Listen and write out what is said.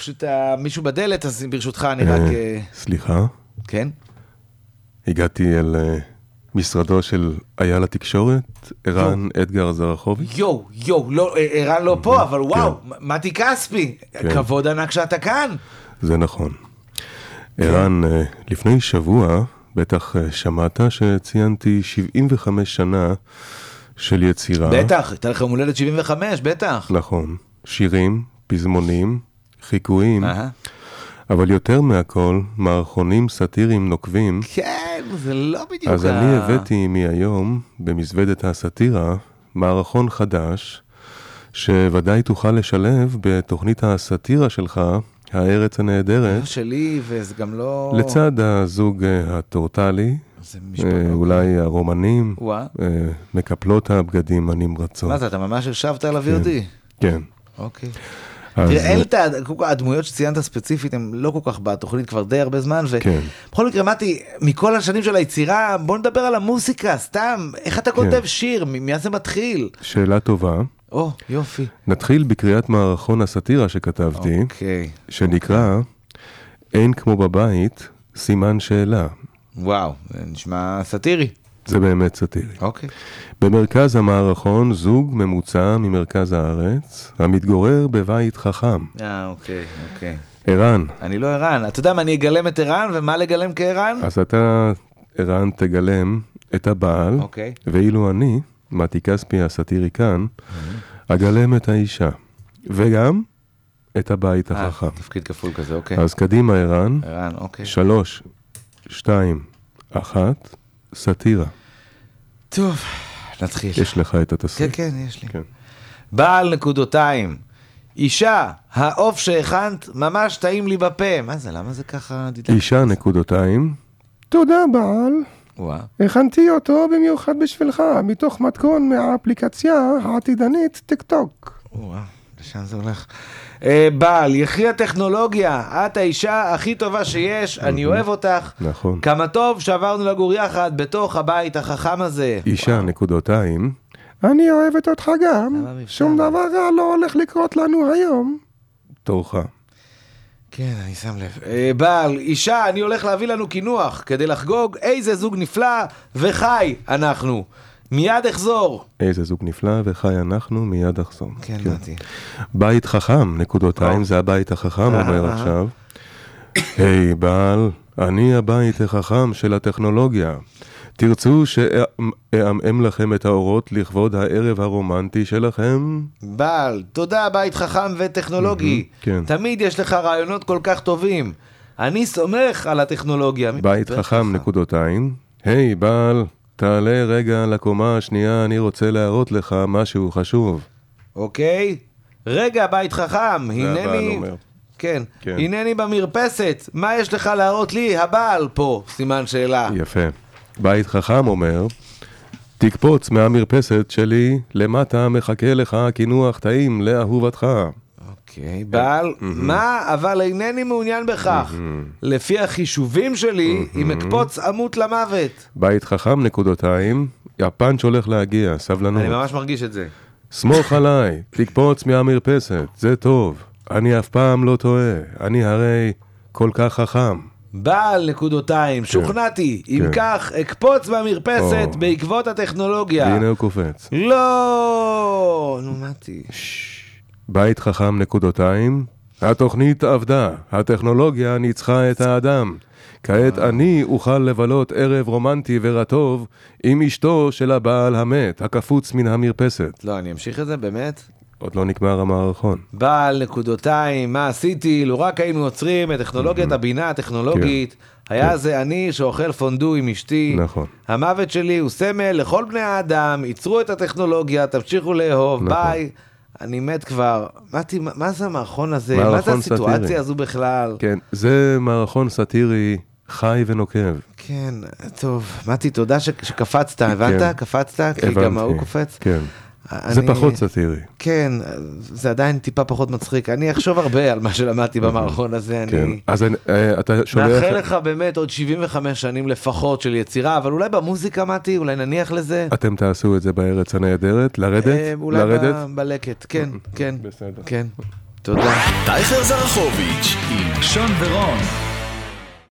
פשוט מישהו בדלת, אז ברשותך אני רק... סליחה? כן? הגעתי אל משרדו של אייל התקשורת, ערן אדגר זרחובי. יו, לא, ערן לא פה, אבל וואו, מתי כספי, כבוד ענק שאתה כאן. זה נכון. ערן, לפני שבוע, בטח שמעת שציינתי 75 שנה של יצירה. בטח, הייתה לך מולדת 75, בטח. נכון, שירים, פזמונים, חיקויים, אבל יותר מהכל, מערכונים סאטיריים נוקבים. כן, זה לא בדיוק. אז אני הבאתי מהיום, במזוודת הסאטירה, מערכון חדש, שוודאי תוכל לשלב בתוכנית הסאטירה שלך, הארץ הנהדרת. שלי, וזה גם לא... לצד הזוג הטורטלי, אולי הרומנים, מקפלות הבגדים הנמרצות. מה זה, אתה ממש ישבת על אבירדי? כן. אוקיי. תראה, הדמויות שציינת ספציפית הן לא כל כך בתוכנית כבר די הרבה זמן, ובכל מקרה, מתי, מכל השנים של היצירה, בוא נדבר על המוסיקה, סתם, איך אתה כותב שיר, מי זה מתחיל? שאלה טובה. יופי. נתחיל בקריאת מערכון הסאטירה שכתבתי, שנקרא אין כמו בבית, סימן שאלה. וואו, זה נשמע סאטירי. זה באמת סאטירי. אוקיי. במרכז המערכון זוג ממוצע ממרכז הארץ, המתגורר בבית חכם. אוקיי. ערן. אני לא ערן. אתה יודע מה, אני אגלם את ערן, ומה לגלם כערן? אז אתה, ערן, תגלם את הבעל, ואילו אני, מתי כספי הסאטירי כאן, אגלם את האישה, וגם את הבית החכם. תפקיד כפול כזה, אוקיי. אז קדימה, ערן. ערן, אוקיי. 3, 2, 1, סאטירה. טוב, נתחיל. יש לך את התסריט. כן, יש לי. בעל נקודותיים. אישה, העוף שהכנת ממש טעים לי בפה. מה זה, למה זה ככה? אישה נקודותיים. תודה בעל. הכנתי אותו במיוחד בשבילך, מתוך מתכון מהאפליקציה העתידנית טיק טוק. לשם זה הולך. בעל, יחי הטכנולוגיה, את האישה הכי טובה שיש, אני אוהב אותך. נכון. כמה טוב שעברנו לגור יחד בתוך הבית החכם הזה. אישה נקודותיים. אני אוהבת אותך גם, שום דבר רע לא הולך לקרות לנו היום. תורך. כן, אני שם לב. בעל, אישה, אני הולך להביא לנו כינוח, כדי לחגוג איזה זוג נפלא וחי אנחנו. מיד אחזור. איזה זוג נפלא וחי אנחנו, מיד אחזור. כן, מתי. בית חכם, נקודותיים, זה הבית החכם, אומר עכשיו. היי, בעל, אני הבית החכם של הטכנולוגיה. תרצו שאאמם לכם את האורות לכבוד הערב הרומנטי שלכם? בעל, תודה בית חכם וטכנולוגי. תמיד יש לך רעיונות כל כך טובים. אני סומך על הטכנולוגיה. בית חכם נקודותיים. היי בעל, תעלה רגע לקומה השנייה, אני רוצה להראות לך משהו חשוב. אוקיי. רגע בית חכם, הנני... כן, הנני במרפסת. מה יש לך להראות לי? הבעל פה, סימן שאלה. יפה. בית חכם אומר, תקפוץ מהמרפסת שלי, למטה מחכה לך כינוח טעים לאהובתך. אוקיי, בעל, מה? אבל אינני מעוניין בכך. לפי החישובים שלי, אם אקפוץ עמות למוות. בית חכם נקודותיים, הפאנץ' הולך להגיע, סבלנות. אני ממש מרגיש את זה. סמוך עליי, תקפוץ מהמרפסת, זה טוב. אני אף פעם לא טועה, אני הרי כל כך חכם. בעל נקודותיים, שוכנעתי, אם כך אקפוץ במרפסת בעקבות הטכנולוגיה. הנה הוא קופץ. לא, נומתי. בית חכם נקודותיים, התוכנית עבדה, הטכנולוגיה ניצחה את האדם. כעת אני אוכל לבלות ערב רומנטי ורטוב עם אשתו של הבעל המת, הקפוץ מן המרפסת. לא, אני אמשיך את זה, באמת? עוד לא נגמר המערכון. בעל נקודותיים, מה עשיתי? לו רק היינו עוצרים את טכנולוגיית הבינה הטכנולוגית, היה זה אני שאוכל פונדו עם אשתי. נכון. המוות שלי הוא סמל לכל בני האדם, ייצרו את הטכנולוגיה, תמשיכו לאהוב, ביי. אני מת כבר. מה זה המערכון הזה? מה זה הסיטואציה הזו בכלל? כן, זה מערכון סאטירי חי ונוקב. כן, טוב. מתי, תודה שקפצת, הבנת? קפצת? כי גם הוא קופץ? כן. זה פחות סאטירי. כן, זה עדיין טיפה פחות מצחיק. אני אחשוב הרבה על מה שלמדתי במערכון הזה. כן, אז אתה שולח... מאחל לך באמת עוד 75 שנים לפחות של יצירה, אבל אולי במוזיקה, מתי, אולי נניח לזה. אתם תעשו את זה בארץ הנהדרת? לרדת? אולי בלקט, כן, כן. בסדר. כן. תודה. טייכר זרחוביץ' עם שון ורון.